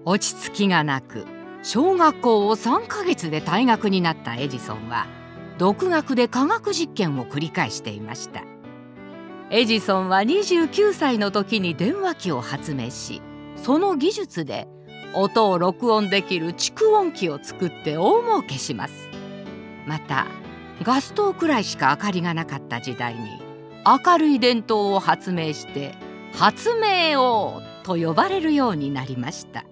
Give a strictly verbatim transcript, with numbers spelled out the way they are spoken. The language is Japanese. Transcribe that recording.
落ち着きがなく、小学校をさんかげつで退学になったエジソンは独学で科学実験を繰り返していました。エジソンはにじゅうきゅうさいの時に電話機を発明し、その技術で音を録音できる蓄音機を作って大儲けします。またガス灯くらいしか明かりがなかった時代に明るい電灯を発明して発明王と呼ばれるようになりました。